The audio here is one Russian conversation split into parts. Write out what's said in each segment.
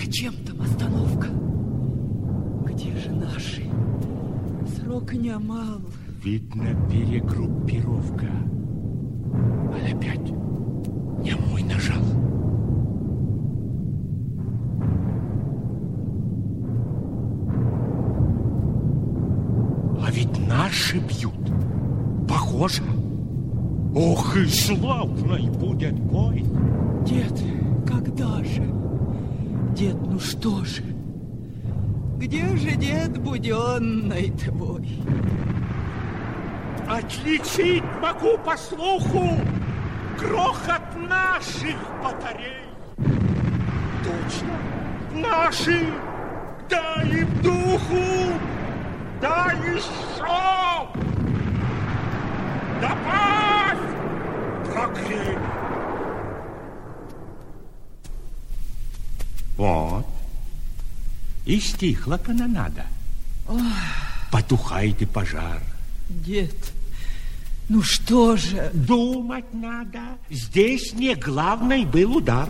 Зачем там остановка? Где же наши? Срок немал. Видно, перегруппировка. А опять не мой нажал. А ведь наши бьют. Похоже. Ох, и славный будет бой. Дед, когда же? Дед, ну что же? Где же, дед, буденный твой? Отличить могу по слуху грохот наших батарей. Точно, наши. Дай им духу, дай еще. Добавь, прогрей. Вот. И стихла канонада. Ох. Потухает и пожар. Дед, ну что же? Думать надо. Здесь не главный был удар.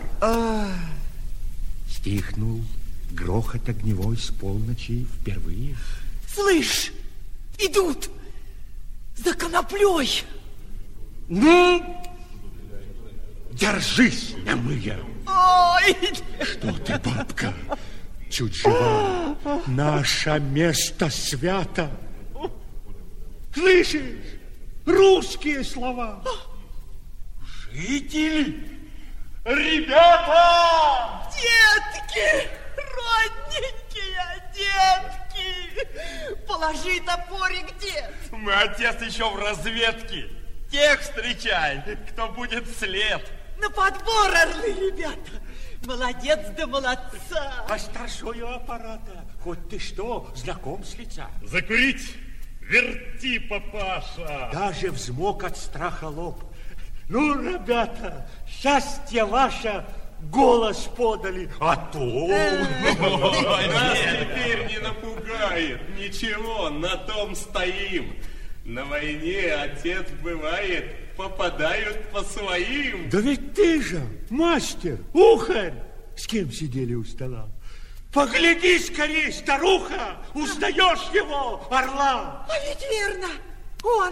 Стихнул грохот огневой с полночи впервые. Слышь, идут за коноплей. Ну, держись, немые. Ой! Что ты, бабка? Чуть жива. Наше место свято. Слышишь? Русские слова. Жители, ребята! Детки, родненькие, детки! Положи топорик, дед. Мы, отец, еще в разведке. Тех встречай, кто будет след. На подбор, орлы, ребята. Молодец да молодца. А старшою аппарата, хоть ты что, знаком с лица. Закурить? Верти, папаша. Даже взмок от страха лоб. Ну, ребята, счастье ваше, голос подали, а то... Нас теперь не напугает. Ничего, на том стоим. На войне, отец, бывает, попадают по своим. Да ведь ты же, мастер, ухарь, с кем сидели у стола. Погляди скорей, старуха, узнаешь его, орла? А ведь верно, он,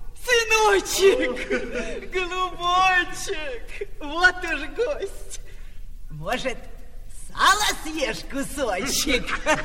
сыночек, голубочек, вот уж гость. Может, сало съешь кусочек?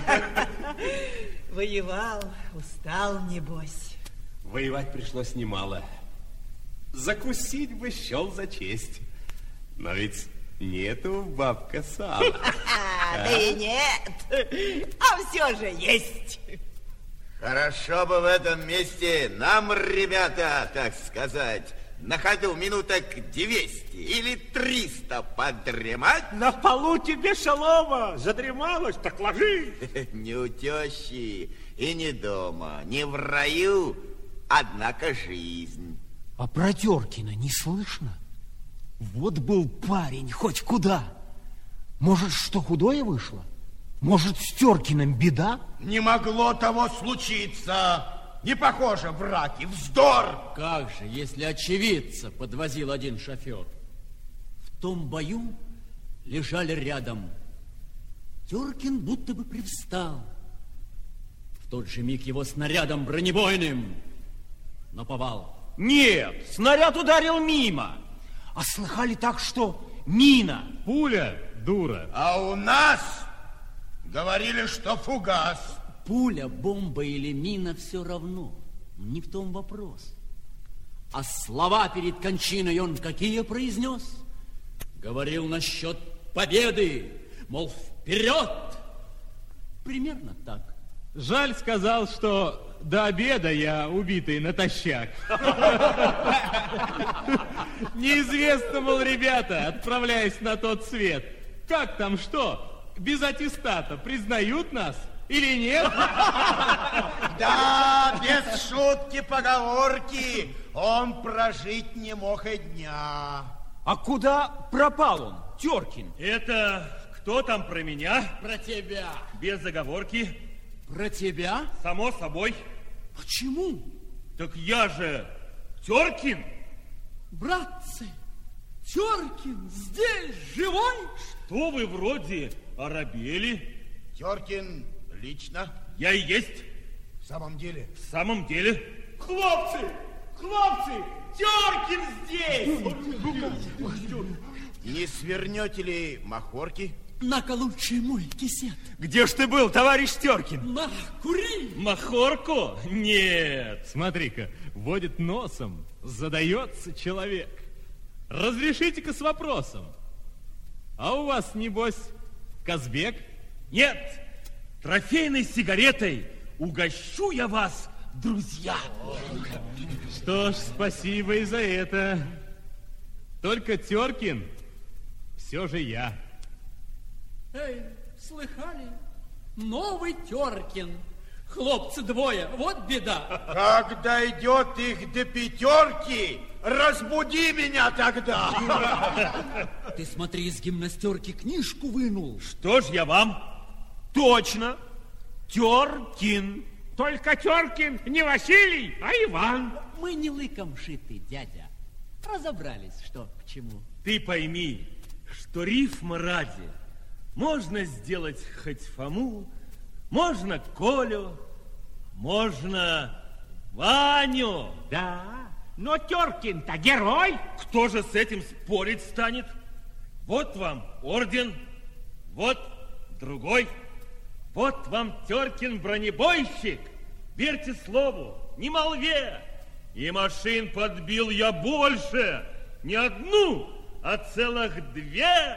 Воевал, устал, небось. Воевать пришлось немало. Закусить бы счел за честь. Но ведь нету, бабка, сала. Да и нет, а все же есть. Хорошо бы в этом месте нам, ребята, так сказать, на ходу минуток 200 или 300 подремать. На полу тебе солома, задремалась, так ложись. Не у тещи и не дома, не в раю, однако жизнь. А про Теркина не слышно? Вот был парень, хоть куда. Может, что худое вышло? Может, с Теркиным беда? Не могло того случиться. Не похоже, враки, вздор. Как же, если очевидца подвозил один шофер? В том бою лежали рядом. Теркин будто бы привстал. В тот же миг его снарядом бронебойным наповал. Нет, снаряд ударил мимо. А слыхали так, что мина. Пуля, дура. А у нас говорили, что фугас. Пуля, бомба или мина все равно. Не в том вопрос. А слова перед кончиной он какие произнес? Говорил насчет победы, мол, вперед! Примерно так. Жаль, сказал, что до обеда я убитый натощак. Неизвестно, мол, ребята, отправляясь на тот свет. Как там что? Без аттестата признают нас или нет? Да, без шутки, поговорки, он прожить не мог и дня. А куда пропал он, Теркин? Это кто там про меня? Про тебя. Без заговорки. Про тебя? Само собой. Почему? Так я же Теркин. Братцы, Теркин здесь живой? Что вы вроде оробели? Теркин лично? Я и есть. В самом деле? В самом деле. Хлопцы! Хлопцы! Теркин здесь! Не свернете ли махорки? На-ка лучше мой кисет. Где ж ты был, товарищ Теркин? На, кури! Махорку? Нет. Смотри-ка, водит носом, задается человек. Разрешите-ка с вопросом. А у вас, небось, Казбек? Нет. Трофейной сигаретой угощу я вас, друзья. Что ж, спасибо и за это. Только Теркин все же я. Эй, слыхали? Новый Теркин. Хлопцы двое, вот беда. Как дойдет их до пятерки, разбуди меня тогда. Ты смотри, из гимнастерки книжку вынул. Что ж я вам? Точно. Теркин. Только Теркин не Василий, а Иван. Мы не лыком шиты, дядя. Разобрались, что к чему. Ты пойми, что рифма ради можно сделать хоть Фому, можно Колю, можно Ваню. Да, но Теркин-то герой. Кто же с этим спорить станет? Вот вам орден, вот другой. Вот вам Теркин бронебойщик. Верьте слову, не молве. И машин подбил я больше. Не одну, а целых две.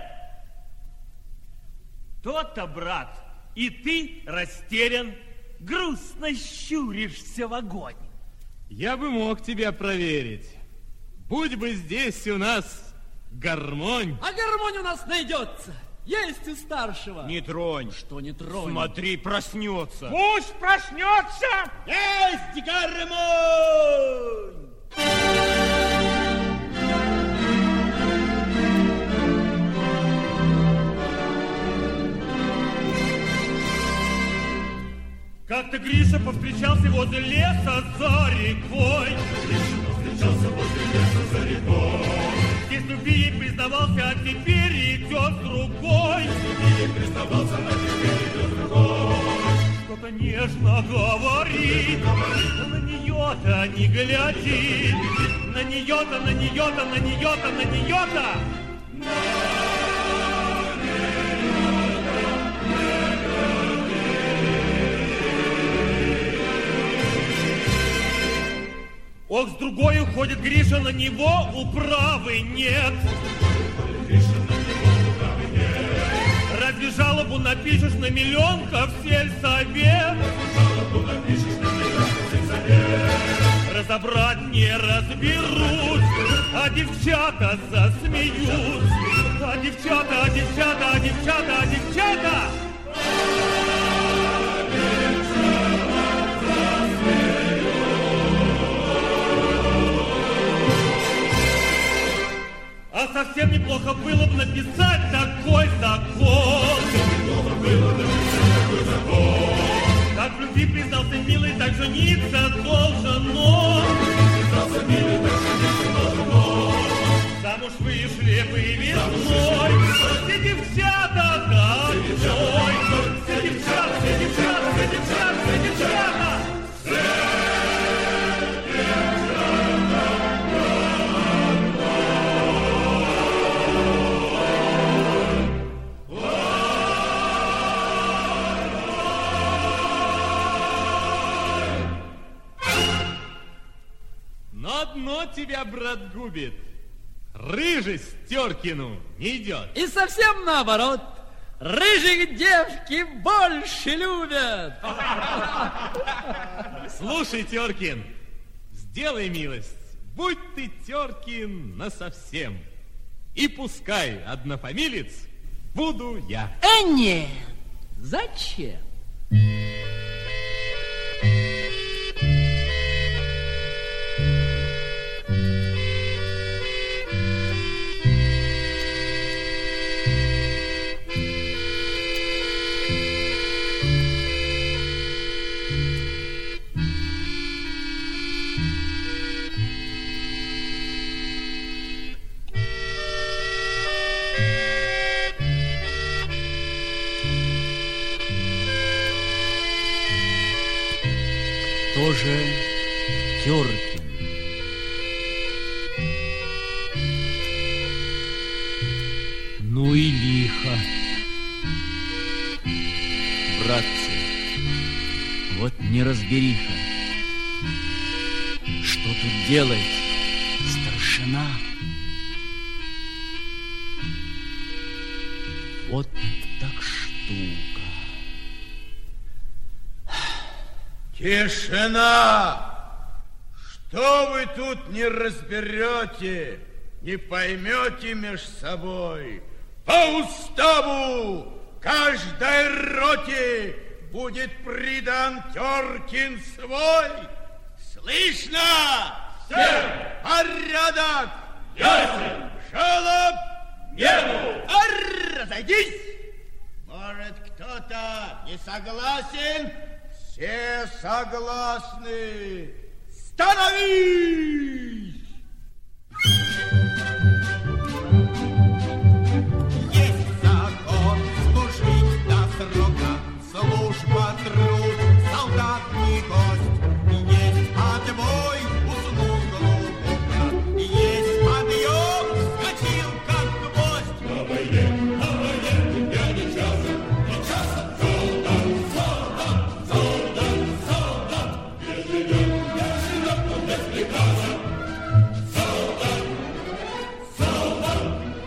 То-то, брат, и ты растерян, грустно щуришься в огонь. Я бы мог тебя проверить. Будь бы здесь у нас гармонь. А гармонь у нас найдется. Есть у старшего. Не тронь. Что не тронь? Смотри, проснется. Пусть проснется. Есть гармонь! Как-то Гриша повстречался возле леса за рекой. Здесь любви ей признавался, а теперь идет с другой. Что-то нежно говорит, на нее-то не гляди. На нее-то, на нее-то, на нее-то, на нее-то. Ох, с другой уходит Гриша, на него управы нет. Разве жалобу напишешь на миллионка в сельсовет? Разобрать не разберут, а девчата засмеют. А девчата, а девчата, а девчата, а девчата. А совсем неплохо было бы написать такой закон. Как в любви признался милый, так жениться должен он. Замуж вышли бы весной все девчата домой. Все девчата, все девчата, все девчата, все девчата. Одно тебя, брат, губит. Рыжесть Теркину не идет. И совсем наоборот. Рыжих девки больше любят. Слушай, Теркин, сделай милость. Будь ты, Теркин, насовсем. И пускай однофамилец буду я. Нет, зачем? Кто же Теркин? Ну и лихо. Братцы, вот неразбериха. Что тут делать, старшина? Вот так штука. Тишина! Что вы тут не разберете, не поймете меж собой? По уставу каждой роте будет придан Теркин свой. Слышно? Всем! Порядок! Ясен! Жалоб! Нету! Разойдись! Может, кто-то не согласен? Все согласны. Становись! Есть закон служить до срока, служба труд, солдат не гость. Есть отбой, уснул глубоко, есть подъем, скочил как гвоздь. На войне, тебя не часа, солдат, солдат, солдат, солдат. Не живет, но без приказа. Солдат, солдат.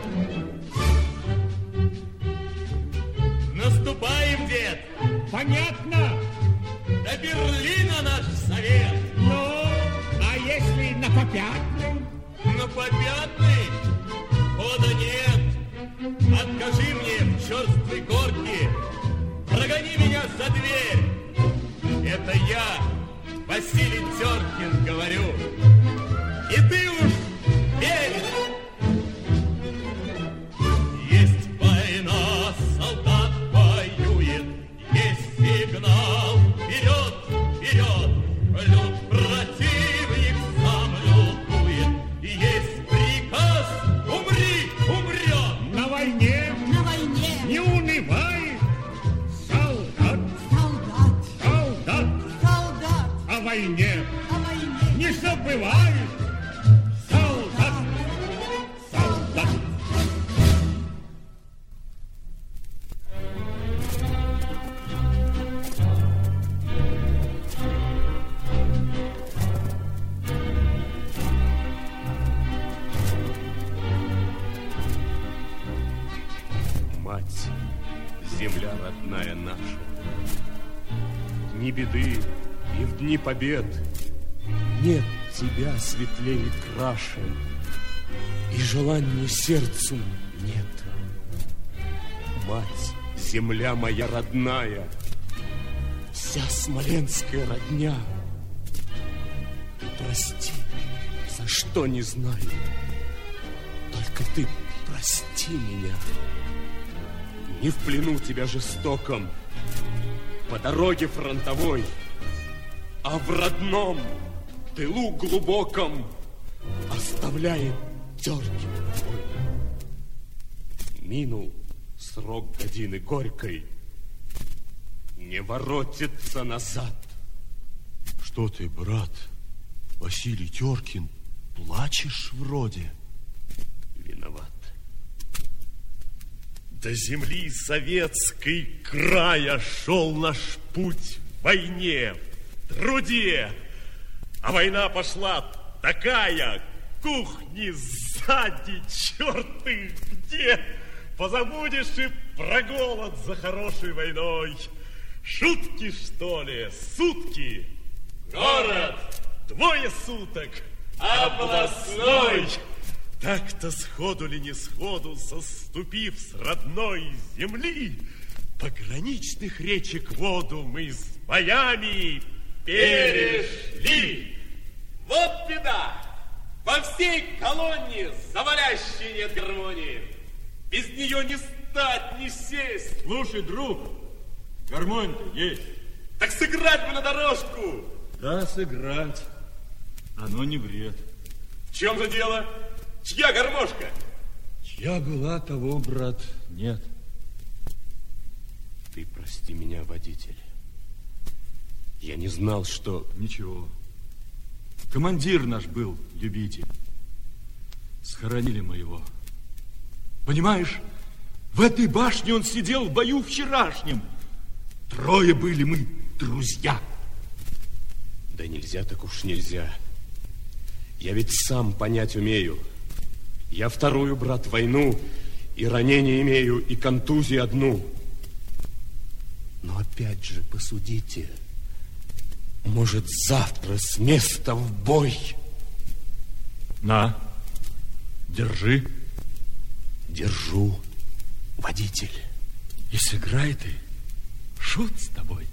Наступаем, дед. Понятно? До Берлина наш совет. Ну, а если на попятный? На попятный хода нет. Откажи мне в черствой горке. Прогони меня за дверь. Это я, Василий Теркин, говорю. И ты уж верь. Есть война, солдат воюет. Есть сигнал. Вперед, вперед. Люд противник сам лютует. И есть приказ. Умри, умрет. На войне На войне не унывай, солдат, солдат, солдат, солдат, о войне о войне не забывай, солдат, солдат. Мать, земля родная наша, в дни беды и в дни побед нет тебя светлее краше, и желания сердцу нет. Мать, земля моя родная, вся смоленская родня, ты прости, за что не знаю, только ты прости меня. Не в плену тебя жестоком, по дороге фронтовой, а в родном тылу глубоком оставляет Теркин твой. Минул срок годины горькой, не воротится назад. Что ты, брат, Василий Теркин, плачешь вроде? Виноват. До земли советской края шел наш путь в войне, в труде. А война пошла такая, кухни сзади, черты где. Позабудешь и про голод за хорошей войной. Шутки, что ли, сутки? Город, 2 суток, областной. Так-то сходу ли не сходу, соступив с родной земли, пограничных речек воду мы с боями перешли. Вот беда! Во всей колонии завалящей нет гармонии. Без нее не стать, не сесть. Слушай, друг, гармонь-то есть. Так сыграть бы на дорожку. Да, сыграть. Оно не вред. В чем же дело? Чья гармошка? Чья была, того, брат, нет. Ты прости меня, водитель. Я не знал, что... Ничего. Командир наш был любитель. Схоронили мы его. Понимаешь, в этой башне он сидел в бою вчерашнем. 3 были мы друзья. Да нельзя, так уж нельзя. Я ведь сам понять умею. Я 2-ю, брат, войну, и ранение имею, и контузию одну. Но опять же, посудите, может, завтра с места в бой. На, держи. Держу, водитель. И сыграй ты, шут с тобой.